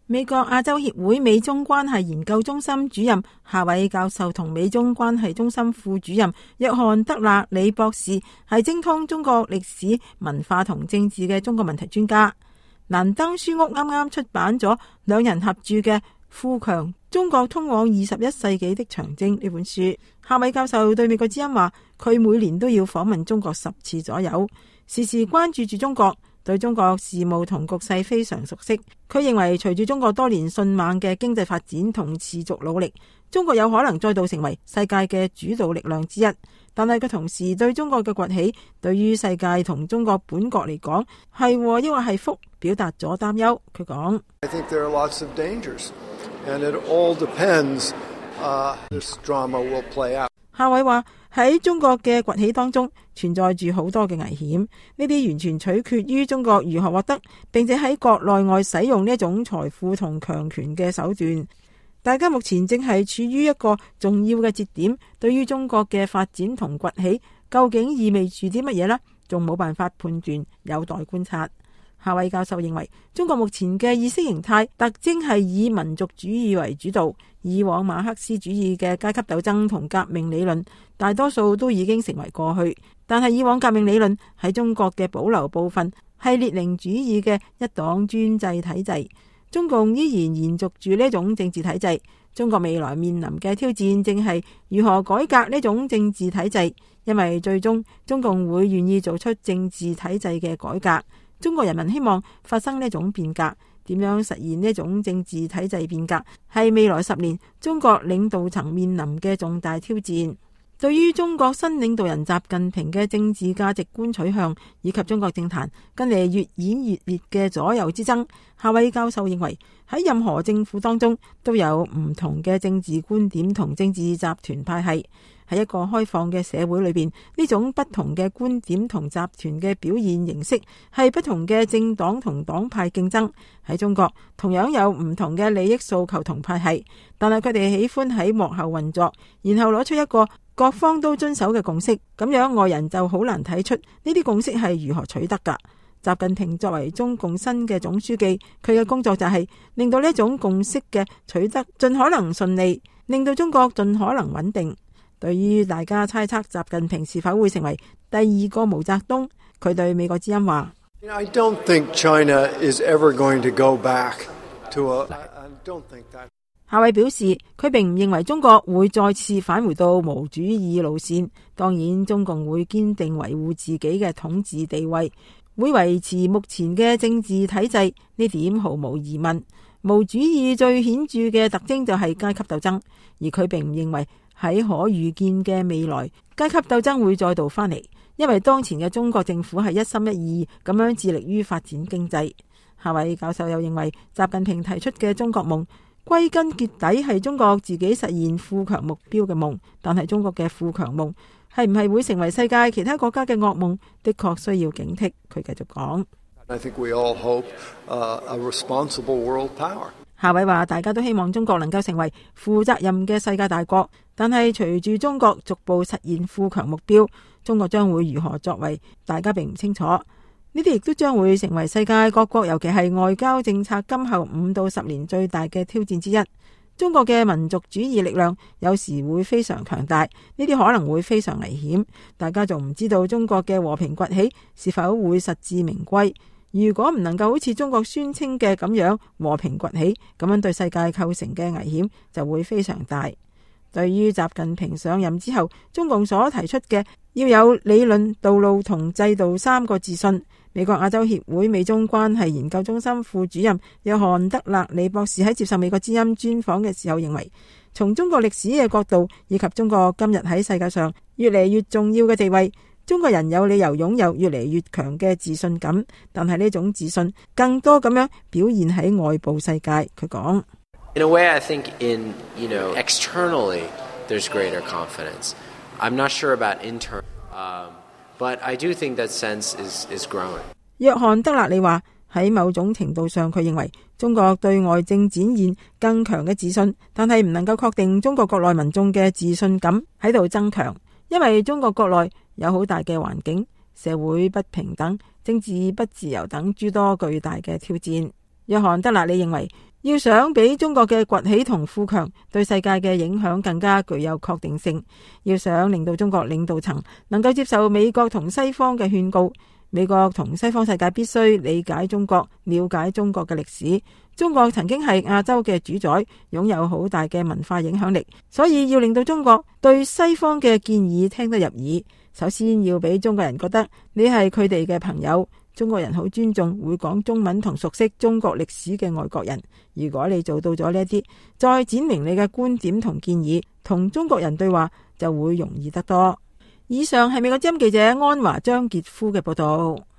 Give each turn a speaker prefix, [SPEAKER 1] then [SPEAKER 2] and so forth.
[SPEAKER 1] 美國亞洲協會美中關係研究中心主任夏偉教授同美中關係中心副主任約翰德勒里博士係精通中國歷史、文化同政治嘅中國問題專家。蘭登書屋啱啱出版咗兩人合著嘅《富強：中國通往21世紀的長征》呢本書。夏偉教授對美國之音話，佢每年都要訪問中國10次左右，時時關注住中國，對中國事務同局勢非常熟悉。佢認為隨住中國多年迅猛嘅經濟發展同持續努力，中國有可能再度成為世界嘅主導力量之一。但係佢同時對中國嘅崛起，對於世界同中國本國嚟講係禍抑或係福，表達咗擔憂。佢講：
[SPEAKER 2] I think there are lots of dangers, and it all depends this drama will play out.
[SPEAKER 1] 夏偉話喺中國嘅崛起當中存在住好多嘅危險，呢啲完全取決於中國如何獲得並且喺國內外使用呢一種財富同強權嘅手段。大家目前正係處於一個重要嘅節點，對於中國嘅發展同崛起究竟意味住啲乜嘢呢？仲冇辦法判斷，有待觀察。夏偉教授認為，中國目前嘅意識形態特徵係以民族主義為主導，以往馬克思主義嘅階級鬥爭同革命理論大多數都已經成為過去，但係以往革命理論喺中國嘅保留部分係列寧主義嘅一黨專制體制。中共依然延續住呢種政治體制，中國未來面臨嘅挑戰正係如何改革呢種政治體制，因為最終中共會願意做出政治體制嘅改革。中國人民希望發生呢種變革，點樣實現呢種政治體制變革，係未來10年中國領導層面臨嘅重大挑戰。對於中國新領導人習近平嘅政治價值觀取向，以及中國政壇近嚟越演越烈嘅左右之爭，夏偉教授認為喺任何政府當中都有唔同嘅政治觀點同政治集團派系。喺一個開放嘅社會裏邊，呢種不同嘅觀點同集團嘅表現形式係不同嘅政黨同黨派競爭。喺中國同樣有唔同嘅利益訴求同派系，但係佢哋喜歡喺幕後運作，然後攞出一個各方都遵守嘅共識，咁樣外人就好難睇出呢啲共識係如何取得㗎。習近平作為中共新嘅總書記，佢嘅工作就係令到呢種共識嘅取得盡可能順利，令到中國盡可能穩定。對於大家猜測習近平是否會成為第二個毛澤東，佢對美國之音話：
[SPEAKER 2] I don't think China is ever going to go back to I don't think that.
[SPEAKER 1] 夏偉表示，佢並唔認為中國會再次返回到毛主義路線。當然，中共會堅定維護自己嘅統治地位，會維持目前嘅政治體制，呢點毫無疑問。毛主義最顯著嘅特徵就係階級鬥爭，而佢並唔認為喺可預見嘅未來，階級鬥爭會再度翻嚟，因為當前嘅中國政府係一心一意咁樣致力於發展經濟。夏偉教授又認為，習近平提出嘅中國夢，歸根結底係中國自己實現富強目標嘅夢，但係中國嘅富強夢係唔係會成為世界其他國家嘅噩夢，的確需要警惕。佢繼續講。
[SPEAKER 2] I think we all hope a responsible world power.
[SPEAKER 1] 夏偉話：大家都希望中國能夠成為負責任嘅世界大國，但係隨住中國逐步實現富強目標，中國將會如何作為，大家並唔清楚。呢啲亦都將會成為世界各國，尤其係外交政策今後5到10年最大嘅挑戰之一。中國嘅民族主義力量有時會非常強大，呢啲可能會非常危險。大家仲唔知道中國嘅和平崛起是否會實至名歸。如果唔能夠好似中國宣稱嘅咁樣和平崛起，咁樣對世界構成嘅危險就會非常大。對於習近平上任之後，中共所提出嘅要有理論、道路同制度3個自信，美國亞洲協會美中關係研究中心副主任約翰德勒里博士喺接受美國之音專訪嘅時候認為，從中國歷史嘅角度以及中國今日喺世界上越嚟越重要嘅地位，中國人有理由擁有越嚟越強嘅自信感，但係呢種自信更多咁樣表現喺外部世界。佢講
[SPEAKER 3] ：In a way, I think externally there's greater confidence. I'm not sure about internal, but I do think that sense is growing.
[SPEAKER 1] 約翰德勒里話喺某種程度上，佢認為中國對外正展現更強嘅自信，但係唔能夠確定中國國內民眾嘅自信感喺度增強，因為中國國內有好大嘅環境、社會不平等、政治不自由等諸多巨大嘅挑戰。 約翰德納里認為，要想俾中國嘅崛起同富強對世界嘅影響更加具有確定性，要想令到中國領導層能夠接受美國同西方嘅勸告，美國同西方世界必須理解中國，了解中國嘅歷史。中國曾經係亞洲嘅主宰，擁有好大嘅文化影響力，所以要令到中國對西方嘅建議聽得入耳，首先要俾中國人覺得你係佢哋嘅朋友。中國人好尊重會講中文同熟悉中國歷史嘅外國人。如果你做到咗呢啲，再展明你嘅觀點同建議，同中國人對話就會容易得多。以上係美國之音記者安華張傑夫嘅報道。